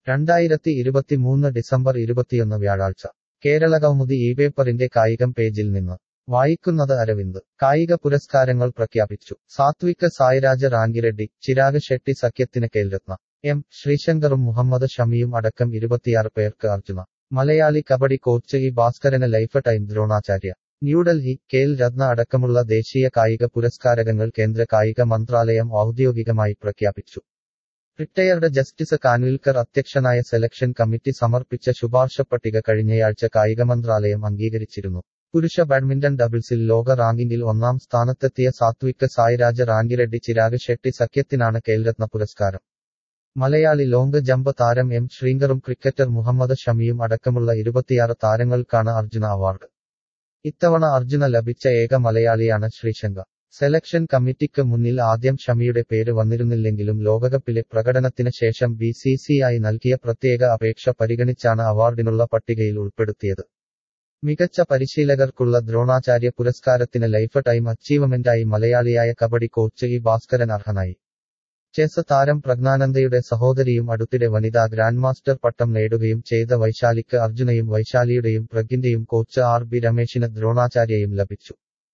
2023 December 21 വ്യാഴാഴ്ച കേരളകൗമുദി ഇപേപ്പറിന്റെ കായികം പേജിൽ നിന്ന് വായിക്കുന്നത് അരവിന്ദ്. കായിക പുരസ്കാരങ്ങൾ പ്രഖ്യാപിച്ചു. സാത്വിക് സായിരാജ് റാങ്കിറെഡ്ഡി, ചിരാഗ് ഷെട്ടി സഖ്യത്തിന് ഖേൽരത്ന. എം. ശ്രീശങ്കറും മുഹമ്മദ് ഷമിയും അടക്കം 26 പേർക്ക് അർജുന. മലയാളി കബഡി കോച്ച് ഇ ഭാസ്കരന് ലൈഫ് ടൈം ദ്രോണാചാര്യ. ന്യൂഡൽഹി. ഖേൽ രത്ന അടക്കമുള്ള ദേശീയ കായിക പുരസ്കാരങ്ങൾ കേന്ദ്ര കായിക മന്ത്രാലയം ഔദ്യോഗികമായി പ്രഖ്യാപിച്ചു. റിട്ടയർഡ് ജസ്റ്റിസ് കാൻവിൽക്കർ അധ്യക്ഷനായ സെലക്ഷൻ കമ്മിറ്റി സമർപ്പിച്ച ശുപാർശ പട്ടിക കഴിഞ്ഞയാഴ്ച കായിക മന്ത്രാലയം അംഗീകരിച്ചിരുന്നു. പുരുഷ ബാഡ്മിന്റൺ ഡബിൾസിൽ ലോക റാങ്കിങ്ങിൽ 1-ാം സ്ഥാനത്തെത്തിയ സാത്വിക് സായിരാജ് റാങ്കിറെഡ്ഡി ചിരാഗ് ഷെട്ടി സഖ്യത്തിനാണ് ഖേൽരത്ന പുരസ്കാരം. മലയാളി ലോങ് ജമ്പ് താരം എം. ശ്രീങ്കറും ക്രിക്കറ്റർ മുഹമ്മദ് ഷമിയും അടക്കമുള്ള 26 താരങ്ങൾക്കാണ് അർജുന അവാർഡ്. ഇത്തവണ അർജുന ലഭിച്ച ഏക മലയാളിയാണ് ശ്രീശങ്ക. സെലക്ഷൻ കമ്മിറ്റിക്ക് മുന്നിൽ ആദ്യം ഷമിയുടെ പേര് വന്നിരുന്നില്ലെങ്കിലും ലോകകപ്പിലെ പ്രകടനത്തിന് ശേഷം BCCI നൽകിയ പ്രത്യേക അപേക്ഷ പരിഗണിച്ചാണ് അവാർഡിനുള്ള പട്ടികയിൽ ഉൾപ്പെടുത്തിയത്. മികച്ച പരിശീലകർക്കുള്ള ദ്രോണാചാര്യ പുരസ്കാരത്തിന് ലൈഫ് ടൈം അച്ചീവ്മെന്റായി മലയാളിയായ കബഡി കോച്ച് ഇ ഭാസ്കരൻ അർഹനായി. ചെസ് താരം പ്രജ്ഞാനന്ദയുടെ സഹോദരിയും അടുത്തിടെ വനിതാ ഗ്രാൻഡ് മാസ്റ്റർ പട്ടം നേടുകയും ചെയ്ത വൈശാലിക്ക് അർജുനയും വൈശാലിയുടെയും പ്രഗിന്റെയും കോച്ച് RB രമേശിന് ദ്രോണാചാര്യയും ലഭിച്ചു.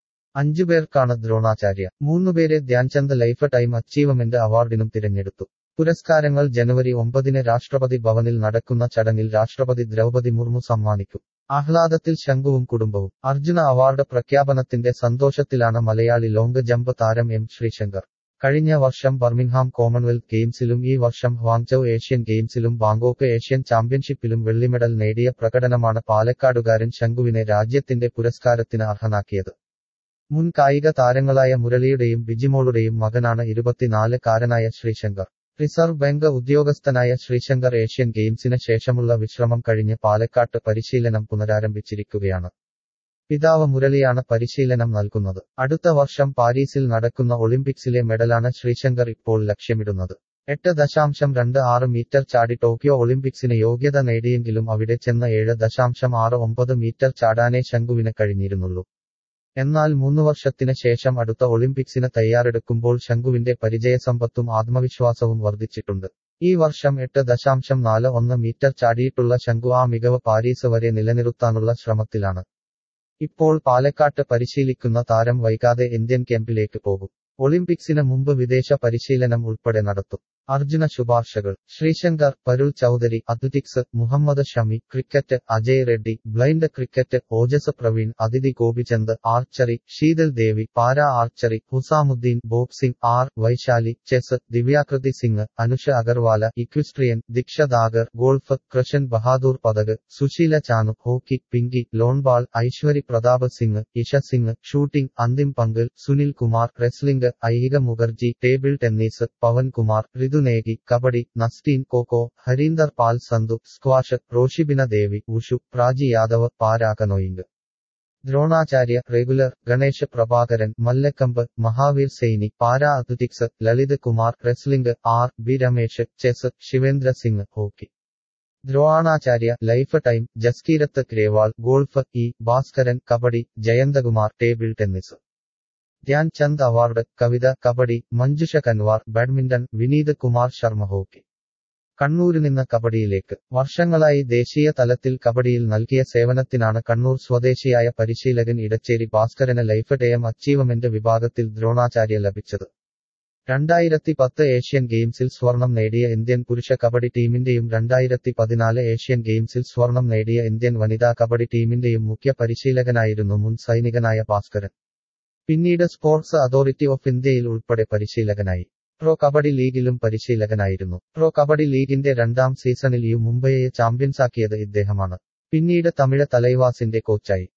5 പേർക്കാണ് ദ്രോണാചാര്യ. 3 പേരെ ധ്യാൻചന്ദ് ലൈഫ് ടൈം അച്ചീവ്മെന്റ് അവാർഡിനും തിരഞ്ഞെടുത്തു. പുരസ്കാരങ്ങൾ ജനുവരി 9 രാഷ്ട്രപതി ഭവനിൽ നടക്കുന്ന ചടങ്ങിൽ രാഷ്ട്രപതി ദ്രൗപദി മുർമു സമ്മാനിക്കും. ആഹ്ലാദത്തിൽ ശംഖുവും കുടുംബവും. അർജുന അവാർഡ് പ്രഖ്യാപനത്തിന്റെ സന്തോഷത്തിലാണ് മലയാളി ലോങ് ജമ്പ് താരം എം. ശ്രീശങ്കർ. കഴിഞ്ഞ വർഷം ബർമിംഗ്ഹാം കോമൺവെൽത്ത് ഗെയിംസിലും ഈ വർഷം ഹ്വാങ്ചൗ ഏഷ്യൻ ഗെയിംസിലും ബാങ്കോക്ക് ഏഷ്യൻ ചാമ്പ്യൻഷിപ്പിലും വെള്ളിമെഡൽ നേടിയ പ്രകടനമാണ് പാലക്കാടുകാരൻ ശംഖുവിനെ രാജ്യത്തിന്റെ പുരസ്കാരത്തിന് അർഹനാക്കിയത്. മുൻ കായിക താരങ്ങളായ മുരളിയുടെയും ബിജിമോളുടെയും മകനാണ് 24-കാരനായ ശ്രീശങ്കർ. റിസർവ് ബാങ്ക് ഉദ്യോഗസ്ഥനായ ശ്രീശങ്കർ ഏഷ്യൻ ഗെയിംസിന് ശേഷമുള്ള വിശ്രമം കഴിഞ്ഞ് പാലക്കാട്ട് പരിശീലനം പുനരാരംഭിച്ചിരിക്കുകയാണ്. പിതാവ് മുരളിയാണ് പരിശീലനം നൽകുന്നത്. അടുത്ത വർഷം പാരീസിൽ നടക്കുന്ന ഒളിമ്പിക്സിലെ മെഡലാണ് ശ്രീശങ്കർ ഇപ്പോൾ ലക്ഷ്യമിടുന്നത്. 8.26 മീറ്റർ ചാടി ടോക്കിയോ ഒളിമ്പിക്സിന് യോഗ്യത നേടിയെങ്കിലും അവിടെ ചെന്ന് 7.69 മീറ്റർ ചാടാനേ ശംഖുവിന് കഴിഞ്ഞിരുന്നുള്ളൂ. എന്നാൽ 3 വർഷത്തിന് ശേഷം അടുത്ത ഒളിമ്പിക്സിന് തയ്യാറെടുക്കുമ്പോൾ ശംഖുവിന്റെ പരിചയസമ്പത്തും ആത്മവിശ്വാസവും വർദ്ധിച്ചിട്ടുണ്ട്. ഈ വർഷം 8.41 മീറ്റർ ചാടിയിട്ടുള്ള ശംഖു ആ മികവ് പാരീസ് വരെ നിലനിർത്താനുള്ള ശ്രമത്തിലാണ്. ഇപ്പോൾ പാലക്കാട്ട് പരിശീലിക്കുന്ന താരം വൈകാതെ ഇന്ത്യൻ ക്യാമ്പിലേക്ക് പോകും. ഒളിമ്പിക്സിന് മുമ്പ് വിദേശ പരിശീലനം ഉൾപ്പെടെ നടത്തും. അർജുന ശുപാർശകൾ: Sreeshankar, Parul Chaudhary athletics, Muhammad Shami cricket, Ajay Reddy blind cricket, Ojas Praveen, Aditi Gopichand archery, Sheetal Devi para archery, Hussamuddin boxing, Vaishali chess, Divyakriti Singh, Anush Agarwalla equestrian, Diksha Dagar golf, Krishan Bahadur Pathak, Sushila Chanu hockey, Pinky lawn ball, Aishwary Pratap Singh, Esha Singh shooting, Antim Panghal, Sunil Kumar wrestling, Ayhika Mukherjee table tennis, Pawan Kumar Ritu Negi kabaddi, Nasreen kho kho, Harinder Pal Sandhu squash, Roshibina ദേവി wushu, Prachi Yadav para canoeing. Dronacharya regular: Ganesh Prabhakaran mallakhamb, Mahavir Saini para athletics, Lalit Kumar wrestling, RB Ramesh chess, Shivendra Singh hockey. Dronacharya life time: Jaskirat Grewal golf, Bhaskaran kabaddi, Jayanthakumar table tennis. Dhyan Chand award: Kavitha kabaddi, Manjusha Kanwar badminton, Vineet Kumar Sharma hockey. കണ്ണൂരിൽ കബഡിയിലേക്ക്. വർഷങ്ങളായി ദേശീയ തലത്തിൽ കബഡിയിൽ നൽകിയ സേവനത്തിനാണ് കണ്ണൂർ സ്വദേശിയായ പരിശീലകൻ ഇടച്ചേരി ഭാസ്കരന് life time achievement വിഭാഗത്തിൽ ദ്രോണാചാര്യ ലഭിച്ചത്. 2010 ഏഷ്യൻ ഗെയിംസിൽ സ്വർണം നേടിയ ഇന്ത്യൻ പുരുഷ കബഡി ടീമിന്റെയും 2014 ഏഷ്യൻ ഗെയിംസിൽ സ്വർണം നേടിയ ഇന്ത്യൻ വനിതാ കബഡി ടീമിന്റെയും മുഖ്യ പരിശീലകനായിരുന്നു മുൻ സൈനികനായ ഭാസ്കരൻ. പിന്നീട് സ്പോർട്സ് അതോറിറ്റി ഓഫ് ഇന്ത്യയിൽ ഉൾപ്പെടെ പരിശീലകനായി. പ്രോ കബഡി ലീഗിലും പരിശീലകനായിരുന്നു. പ്രോ കബഡി ലീഗിന്റെ 2ാം സീസണിൽ മുംബൈയെ ചാമ്പ്യൻസാക്കിയത് ഇദ്ദേഹമാണ്. പിന്നീട് തമിഴ് തലൈവാസിന്റെ കോച്ചായി.